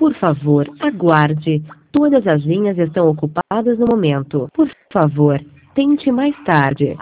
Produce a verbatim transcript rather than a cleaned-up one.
Por favor, aguarde. Todas as linhas estão ocupadas no momento. Por favor, tente mais tarde.